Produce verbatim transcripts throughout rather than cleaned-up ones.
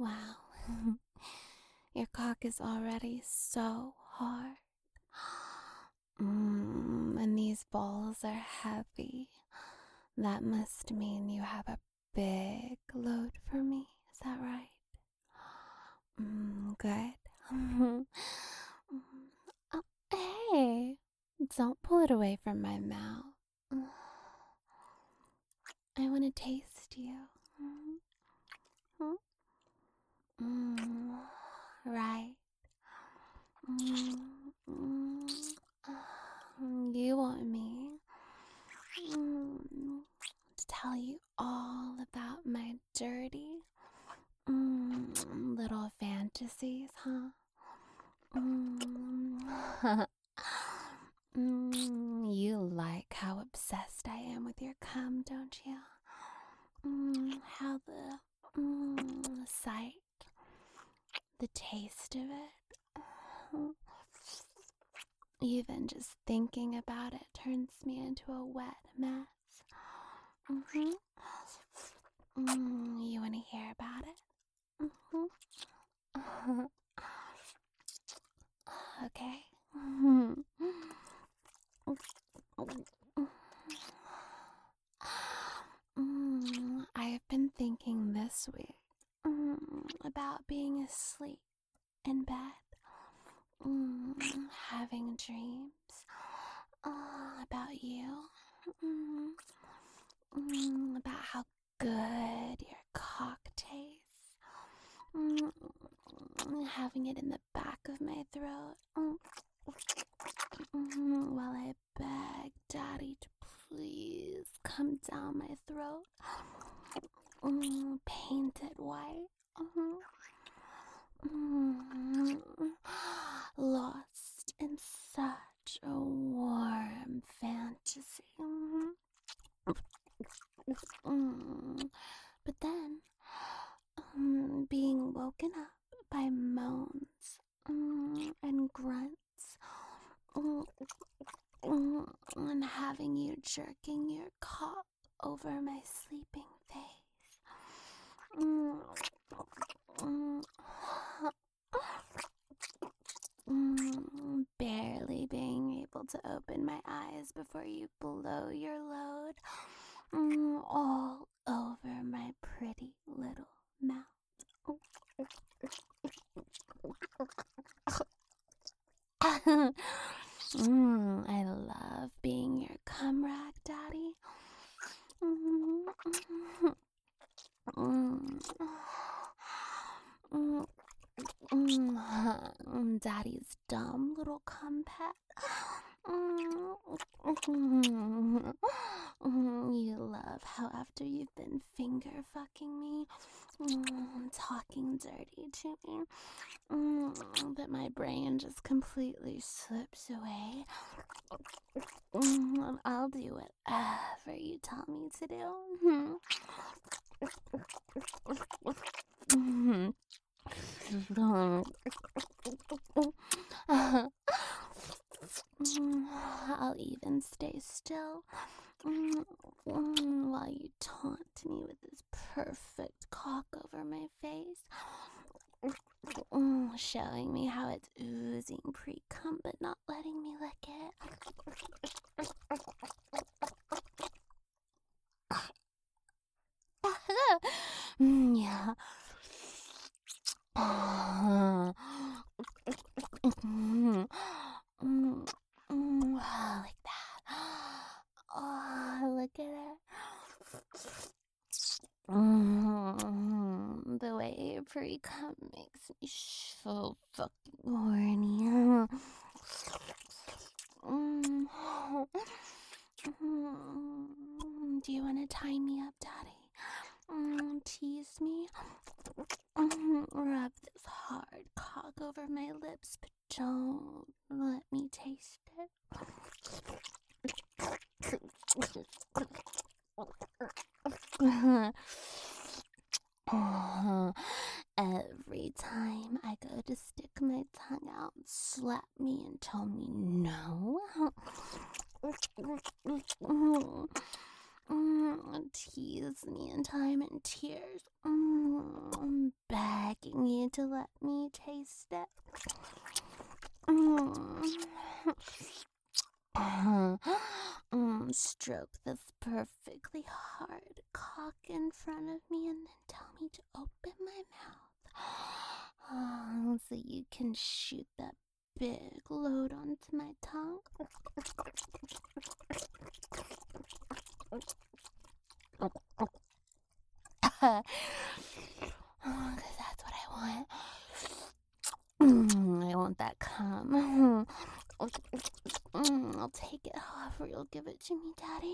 Wow. Your cock is already so hard. Mm, and these balls are heavy. That must mean you have a big load for me. Is that right? Mm, good. Mm, oh, hey, don't pull it away from my mouth. I want to taste you. Mm, right. Mm, mm, you want me mm, to tell you all about my dirty mm, little fantasies, huh? Mm. Mm, you like how obsessed I am with your cum, don't you? Mm, how the mm, sight, the taste of it, even just thinking about it turns me into a wet mess. Mm-hmm. Mm, you want to hear about it? Mm-hmm. Okay. Mm, I have been thinking this week mm, about being asleep in bed, mm, having dreams uh, about you, mm, mm, about how good your cock tastes, mm, having it in the back of my throat, mm, mm, while I beg Daddy to please come down my throat, mm, painted white. Mm, mm, lost in such a warm fantasy. Mm, mm, but then, um, being woken up by moans mm, and grunts, mm, mm, and having you jerking your cock over my sleeping face. Mm, mm, mm, barely being able to open my eyes before you blow your load mm, all over my pretty little mouth. mm, I love being your cum rag, Daddy. Mm, mm, mm, mm, Daddy's dumb little cum pet. Mm, you love how after you've been finger fucking me, mm, talking dirty to me, mm, that my brain just completely slips away. Mm, I'll do whatever you tell me to do. Mm. I'll even stay still mm, mm, while you taunt me with this perfect cock over my face, mm, showing me how it's oozing pre-cum but not letting me lick it. mm, yeah. mm, mm, mm, like that. Oh, look at it. Mm, the way your pre-cum makes me so fucking horny. Mm, mm, do you want to tie me up, Daddy? Mm, tease me? Mm, rub this hard cock over my lips, but don't let me taste it. Every time I go to stick my tongue out, slap me and tell me no. Mm, tease me until I'm in tears. Mm, beg to let me taste it? Mm. Mm, stroke this perfectly hard cock in front of me and then tell me to open my mouth oh, so you can shoot that big load onto my tongue. Because that's what I want. Mm, I want that cum. Mm, I'll take it however you'll give it to me, Daddy.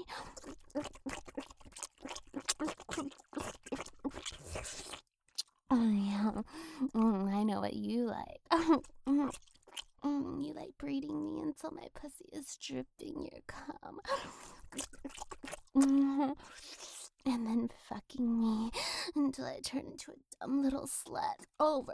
Oh, yeah. Mm, I know what you like. Mm, you like breeding me until my pussy is dripping your cum. Mm, and then fucking me until I turn into a dumb little slut. Over.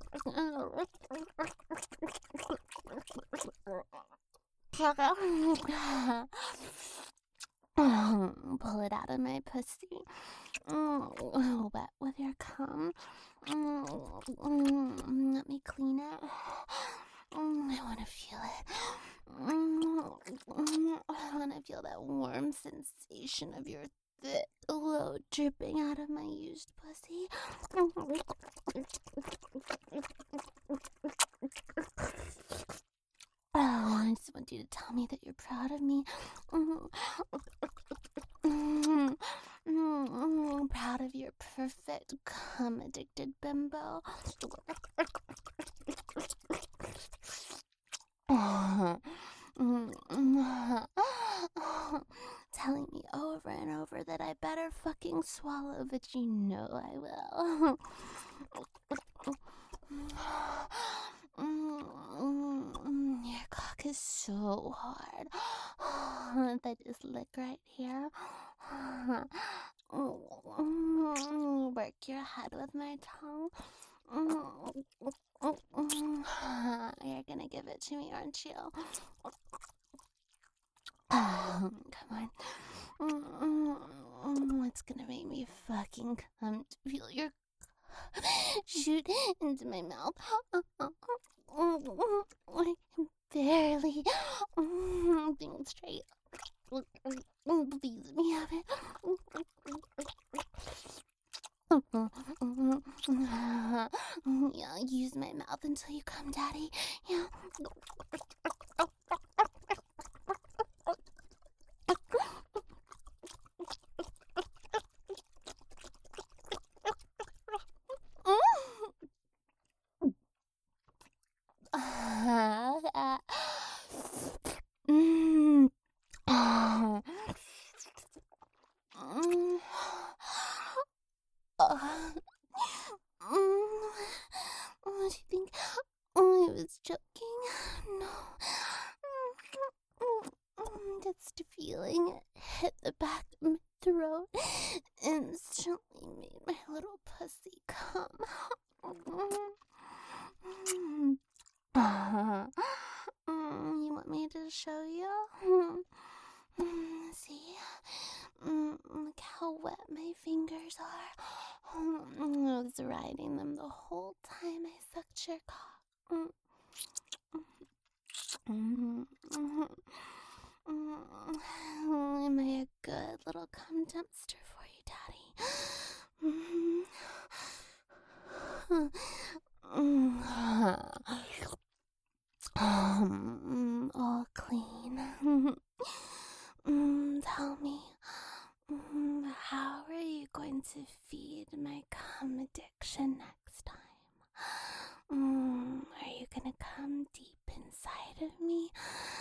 Pull it out of my pussy. Mm, wet with your cum. Mm, mm, let me clean it. Mm, I want to feel it. Mm, mm, I want to feel that warm sensation of your thick load dripping out of my used pussy. Oh, I just want you to tell me that you're proud of me. Mm, mm, mm, proud of your perfect, cum-addicted bimbo. Telling me over and over that I better fucking swallow, but you know I will. Your cock is so hard. If I just lick right here. Work your head with my tongue. You're gonna give it to me, aren't you? Come on. It's gonna make me fucking come to feel your shoot into my mouth. I can barely think straight. Please, me have it. Yeah, use my mouth until you come, Daddy. Yeah. What do you think? I was joking. No. Just feeling it hit the back of my throat instantly made my little pussy come. You want me to show you? See? Look how wet my fingers are. I was riding them the whole time I sucked your cock. Am I a good little cum dumpster for you, Daddy? Um, all clean. mm, tell me, mm, how are you going to feed my cum addiction next time? Mm, are you gonna come deep inside of me